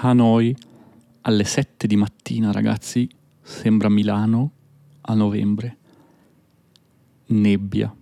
Hanoi alle 7 di mattina, ragazzi, sembra Milano a novembre. Nebbia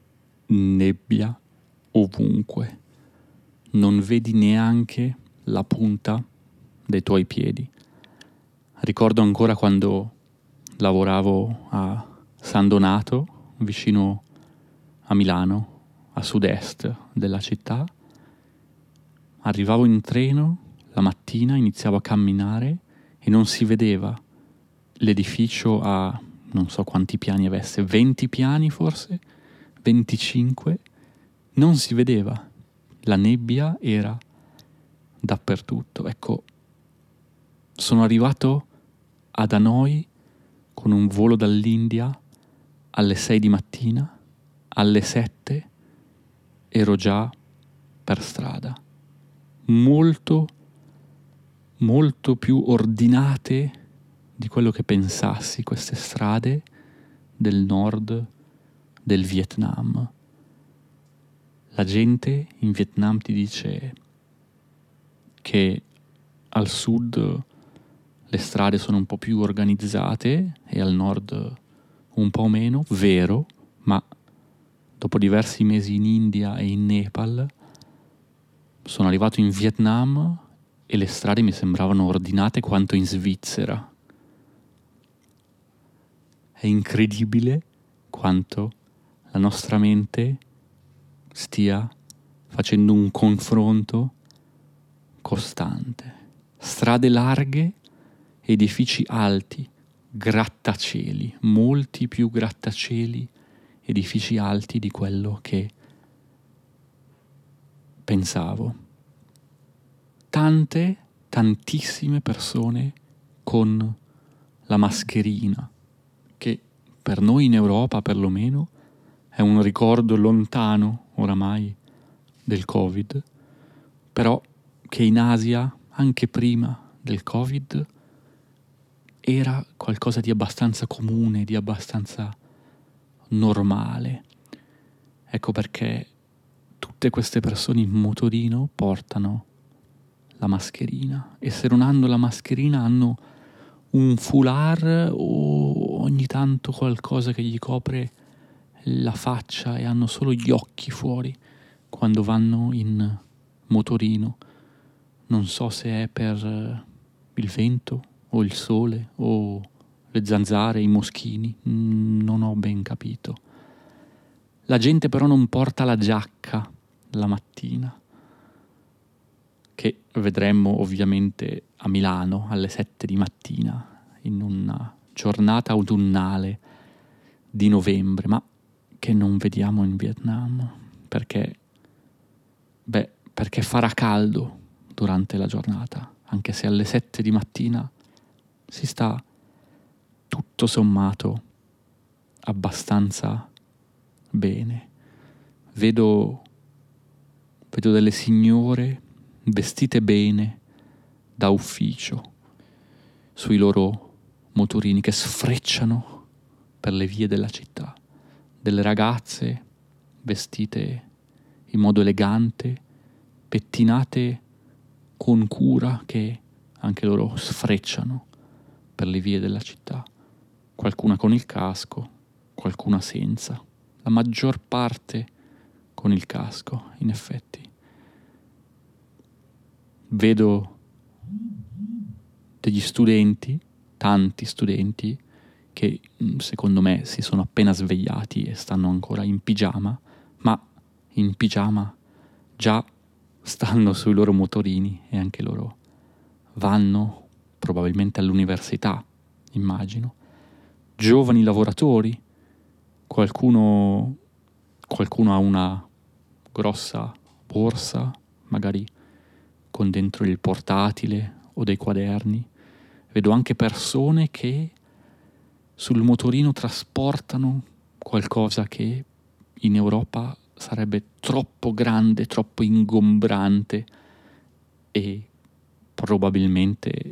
ovunque. Non vedi neanche la punta dei tuoi piedi. Ricordo ancora quando lavoravo a San Donato, vicino a Milano, a sud-est della città. Arrivavo in treno la mattina, iniziavo a camminare e non si vedeva l'edificio a non so quanti piani avesse, 20 piani forse, 25, non si vedeva. La nebbia era dappertutto. Ecco, sono arrivato ad Hanoi con un volo dall'India alle 6 di mattina, alle 7 ero già per strada. Molto più ordinate di quello che pensassi queste strade del nord del Vietnam. La gente in Vietnam ti dice che al sud le strade sono un po' più organizzate e al nord un po' meno, vero, ma dopo diversi mesi in India e in Nepal sono arrivato in Vietnam e le strade mi sembravano ordinate quanto in Svizzera. È incredibile quanto la nostra mente stia facendo un confronto costante. Strade larghe, edifici alti, grattacieli, molti più grattacieli, edifici alti di quello che pensavo. Tantissime persone con la mascherina, che per noi in Europa perlomeno è un ricordo lontano oramai del Covid, però che in Asia, anche prima del Covid, era qualcosa di abbastanza comune, di abbastanza normale. Ecco perché tutte queste persone in motorino portano la mascherina, e se non hanno la mascherina hanno un foulard o ogni tanto qualcosa che gli copre la faccia, e hanno solo gli occhi fuori quando vanno in motorino. Non so se è per il vento o il sole o le zanzare, i moschini, non ho ben capito. La gente però non porta la giacca la mattina, che vedremmo ovviamente a Milano alle 7 di mattina in una giornata autunnale di novembre, ma che non vediamo in Vietnam perché farà caldo durante la giornata, anche se alle 7 di mattina si sta tutto sommato abbastanza bene. Vedo delle signore vestite bene da ufficio sui loro motorini che sfrecciano per le vie della città, delle ragazze vestite in modo elegante, pettinate con cura, che anche loro sfrecciano per le vie della città, qualcuna con il casco, qualcuna senza, la maggior parte con il casco, in effetti. Vedo degli studenti, tanti studenti, che secondo me si sono appena svegliati e stanno ancora in pigiama, ma in pigiama già stanno sui loro motorini e anche loro vanno probabilmente all'università, immagino. Giovani lavoratori, qualcuno ha una grossa borsa, magari con dentro il portatile o dei quaderni. Vedo anche persone che sul motorino trasportano qualcosa che in Europa sarebbe troppo grande, troppo ingombrante e probabilmente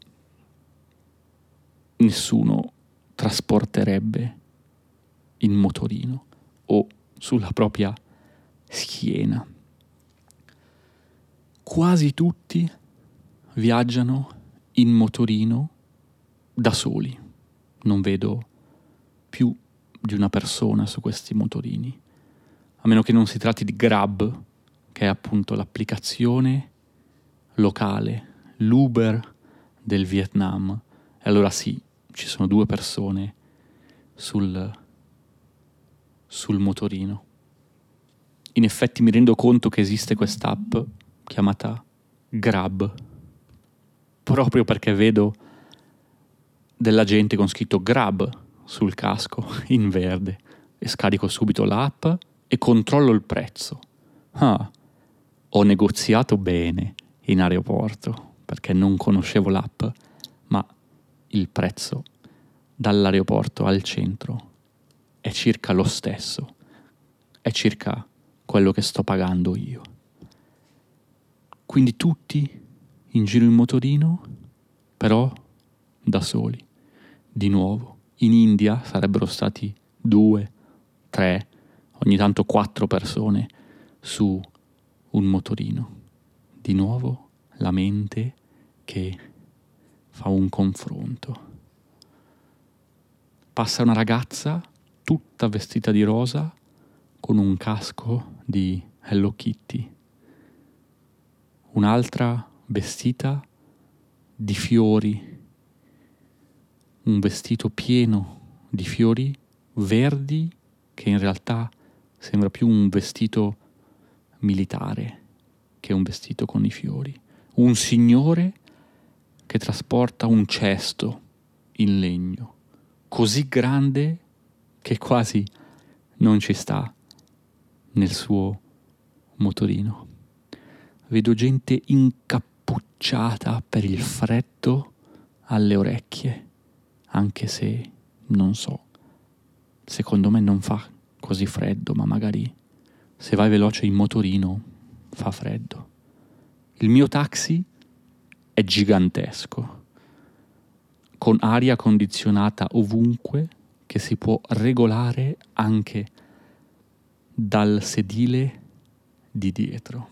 nessuno trasporterebbe in motorino o sulla propria schiena. Quasi tutti viaggiano in motorino da soli. Non vedo più di una persona su questi motorini, a meno che non si tratti di Grab, che è appunto l'applicazione locale, l'Uber del Vietnam. E allora sì, ci sono 2 persone sul motorino. In effetti mi rendo conto che esiste quest'app chiamata Grab, proprio perché vedo della gente con scritto Grab sul casco in verde, e scarico subito l'app e controllo il prezzo. Ho negoziato bene in aeroporto perché non conoscevo l'app, ma il prezzo dall'aeroporto al centro è circa lo stesso, è circa quello che sto pagando io. Quindi tutti in giro in motorino, però da soli. Di nuovo, in India sarebbero stati 2, 3, ogni tanto 4 persone su un motorino. Di nuovo la mente che fa un confronto. Passa una ragazza tutta vestita di rosa con un casco di Hello Kitty. Un'altra vestita di fiori, un vestito pieno di fiori verdi che in realtà sembra più un vestito militare che un vestito con i fiori. Un signore che trasporta un cesto in legno così grande che quasi non ci sta nel suo motorino. Vedo gente incappucciata per il freddo alle orecchie, anche se non so, secondo me non fa così freddo, ma magari se vai veloce in motorino fa freddo. Il mio taxi è gigantesco, con aria condizionata ovunque, che si può regolare anche dal sedile di dietro.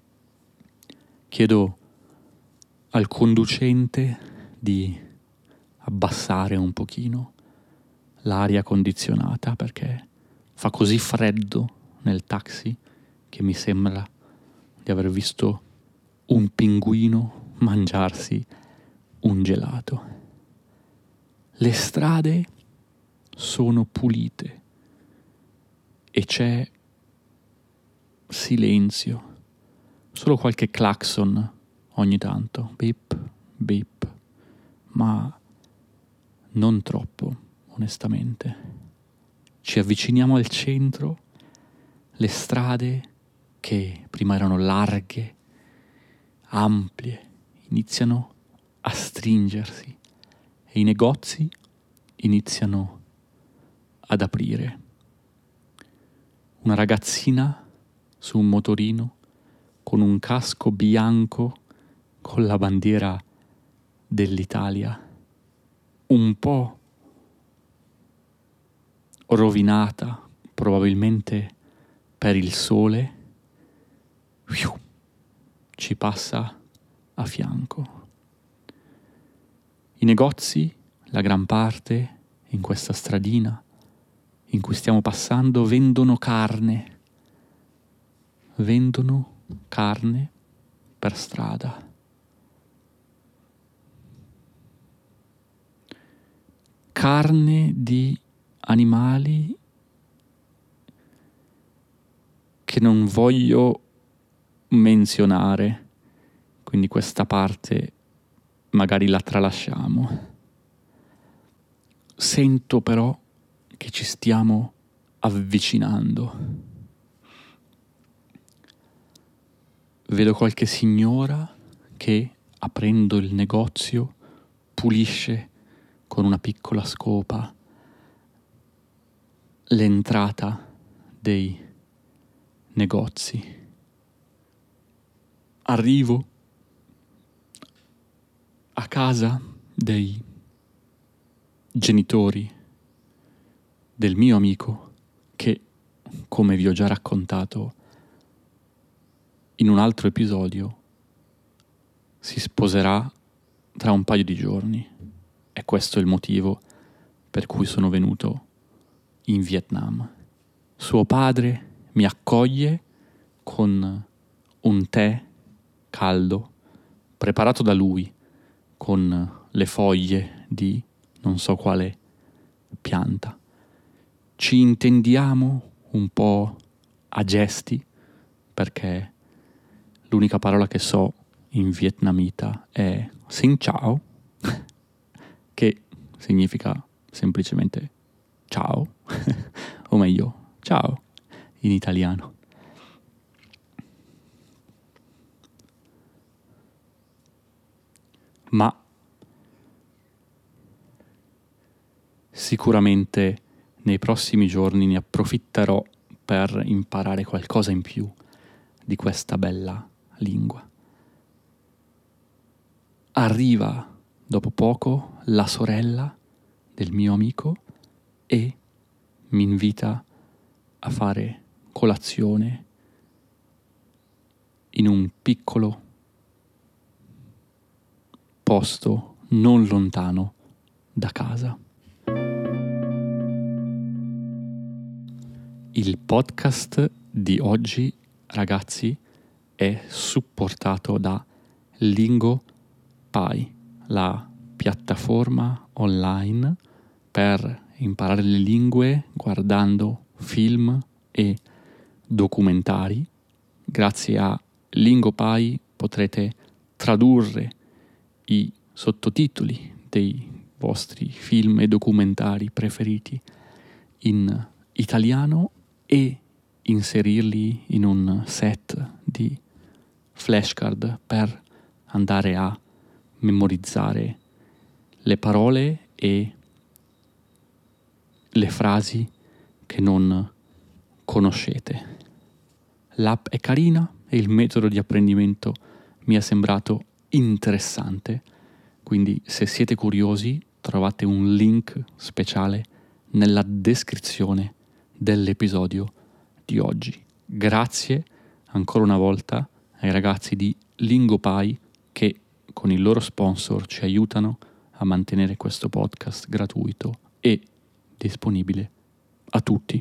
Chiedo al conducente di abbassare un pochino l'aria condizionata perché fa così freddo nel taxi che mi sembra di aver visto un pinguino mangiarsi un gelato. Le strade sono pulite e c'è silenzio, solo qualche clacson ogni tanto, beep, beep, ma non troppo, onestamente. Ci avviciniamo al centro, le strade che prima erano larghe, ampie, iniziano a stringersi e i negozi iniziano ad aprire. Una ragazzina su un motorino con un casco bianco con la bandiera dell'Italia, un po' rovinata probabilmente per il sole, ci passa a fianco. I negozi, la gran parte in questa stradina in cui stiamo passando, vendono carne per strada. Carne di animali che non voglio menzionare, quindi questa parte magari la tralasciamo. Sento però che ci stiamo avvicinando. Vedo qualche signora che, aprendo il negozio, pulisce con una piccola scopa l'entrata dei negozi. Arrivo a casa dei genitori del mio amico che, come vi ho già raccontato in un altro episodio, si sposerà tra un paio di giorni e questo è il motivo per cui sono venuto in Vietnam. Suo padre mi accoglie con un tè caldo preparato da lui con le foglie di non so quale pianta. Ci intendiamo un po' a gesti perché l'unica parola che so in vietnamita è Xin Chào, che significa semplicemente ciao, o meglio, ciao in italiano. Ma sicuramente nei prossimi giorni ne approfitterò per imparare qualcosa in più di questa bella lingua. Arriva dopo poco la sorella del mio amico e mi invita a fare colazione in un piccolo posto non lontano da casa. Il podcast di oggi, ragazzi, è supportato da LingoPie, la piattaforma online per imparare le lingue guardando film e documentari. Grazie a LingoPie potrete tradurre i sottotitoli dei vostri film e documentari preferiti in italiano e inserirli in un set di flashcard per andare a memorizzare le parole e le frasi che non conoscete. L'app è carina e il metodo di apprendimento mi è sembrato interessante, quindi se siete curiosi trovate un link speciale nella descrizione dell'episodio di oggi. Grazie ancora una volta ai ragazzi di LingoPie che con il loro sponsor ci aiutano a mantenere questo podcast gratuito e disponibile a tutti.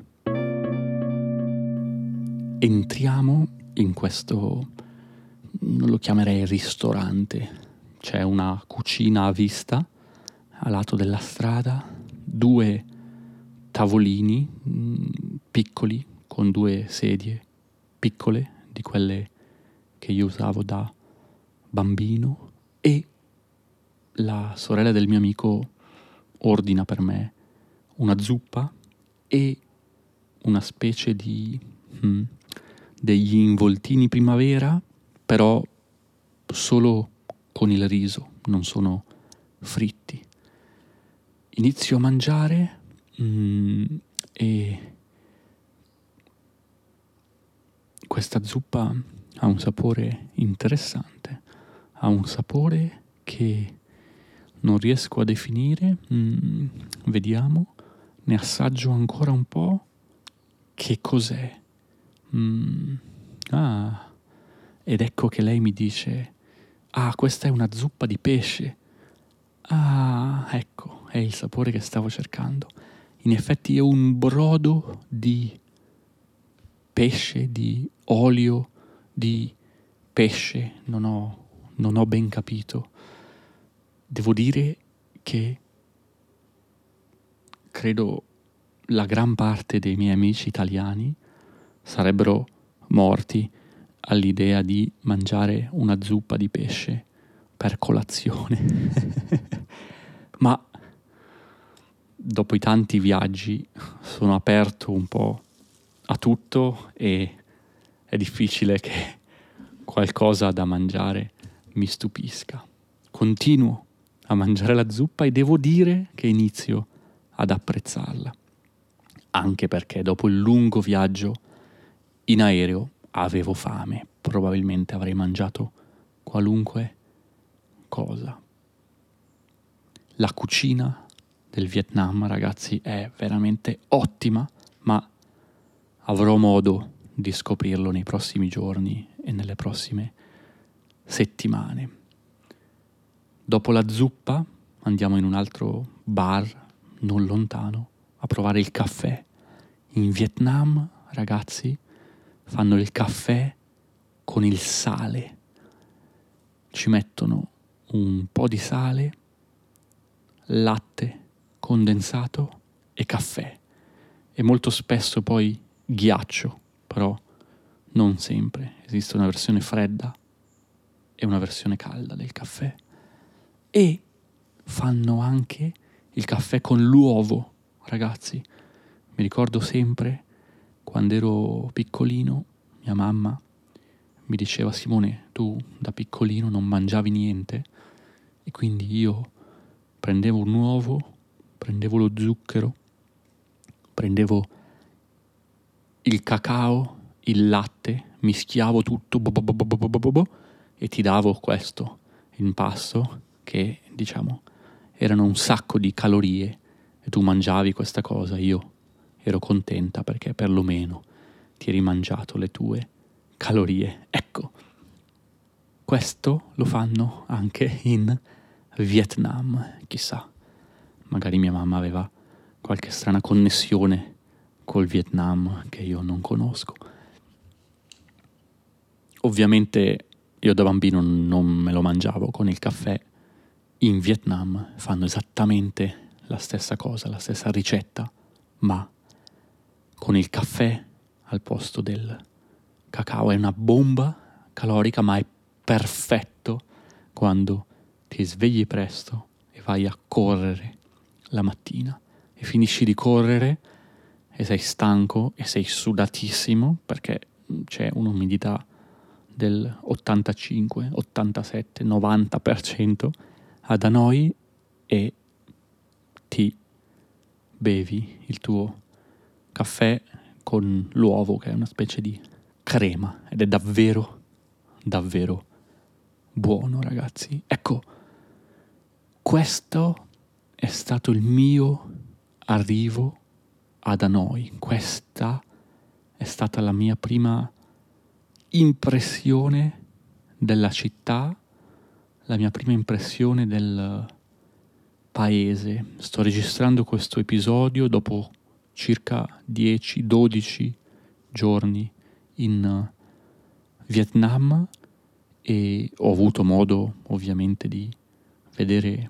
Entriamo in questo, non lo chiamerei ristorante, c'è una cucina a vista a lato della strada, 2 tavolini piccoli con 2 sedie piccole di quelle che io usavo da bambino e la sorella del mio amico ordina per me una zuppa e una specie di degli involtini primavera, però solo con il riso, non sono fritti. Inizio a mangiare e questa zuppa ha un sapore interessante, ha un sapore che non riesco a definire. Vediamo, ne assaggio ancora un po'. Che cos'è? Ed ecco che lei mi dice: questa è una zuppa di pesce. Ecco, è il sapore che stavo cercando. In effetti è un brodo di pesce, di olio di pesce, non ho ben capito. Devo dire che credo la gran parte dei miei amici italiani sarebbero morti all'idea di mangiare una zuppa di pesce per colazione. Ma dopo i tanti viaggi sono aperto un po' a tutto e è difficile che qualcosa da mangiare mi stupisca. Continuo a mangiare la zuppa e devo dire che inizio ad apprezzarla, anche perché dopo il lungo viaggio in aereo avevo fame, probabilmente avrei mangiato qualunque cosa. La cucina del Vietnam, ragazzi, è veramente ottima, ma avrò modo di scoprirlo nei prossimi giorni e nelle prossime settimane. Dopo la zuppa andiamo in un altro bar non lontano a provare il caffè. In Vietnam, ragazzi, fanno il caffè con il sale. Ci mettono un po' di sale, latte condensato e caffè. E molto spesso poi ghiaccio, però non sempre. Esiste una versione fredda e una versione calda del caffè. E fanno anche il caffè con l'uovo, ragazzi. Mi ricordo sempre, quando ero piccolino, mia mamma mi diceva: Simone, tu da piccolino non mangiavi niente, e quindi io prendevo un uovo, prendevo lo zucchero, prendevo il cacao, il latte, mischiavo tutto e ti davo questo impasto che, diciamo, erano un sacco di calorie, e tu mangiavi questa cosa. Io ero contenta perché perlomeno ti eri mangiato le tue calorie. Ecco, questo lo fanno anche in Vietnam. Chissà, magari mia mamma aveva qualche strana connessione col Vietnam che io non conosco. Ovviamente io da bambino non me lo mangiavo con il caffè. In Vietnam fanno esattamente la stessa cosa, la stessa ricetta, ma con il caffè al posto del cacao. È una bomba calorica, ma è perfetto quando ti svegli presto e vai a correre la mattina e finisci di correre e sei stanco e sei sudatissimo perché c'è un'umidità del 85, 87, 90% ad Hanoi, e ti bevi il tuo caffè con l'uovo, che è una specie di crema, ed è davvero, davvero buono, ragazzi. Ecco, questo è stato il mio arrivo ad Hanoi. Questa è stata la mia prima impressione della città, la mia prima impressione del paese. Sto registrando questo episodio dopo circa 10-12 giorni in Vietnam, e ho avuto modo ovviamente di vedere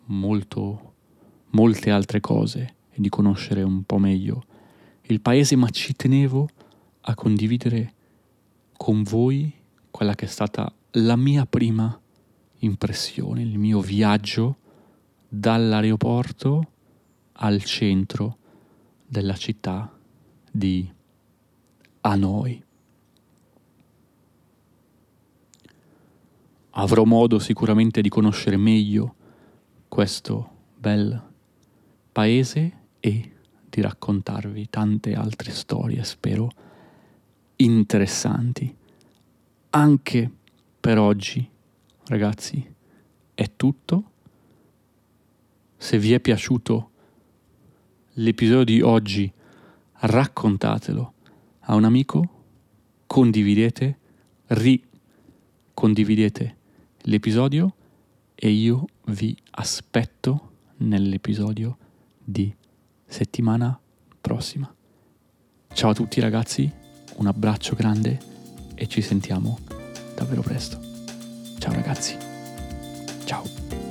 molte altre cose e di conoscere un po' meglio il paese, ma ci tenevo a condividere con voi quella che è stata la mia prima impressione, il mio viaggio dall'aeroporto al centro della città di Hanoi. Avrò modo sicuramente di conoscere meglio questo bel paese e di raccontarvi tante altre storie, spero interessanti. Anche per oggi, ragazzi, è tutto. Se vi è piaciuto l'episodio di oggi, raccontatelo a un amico, condividete, ricondividete l'episodio, e io vi aspetto nell'episodio di settimana prossima. Ciao a tutti, ragazzi, un abbraccio grande e ci sentiamo davvero presto. Ciao ragazzi, ciao.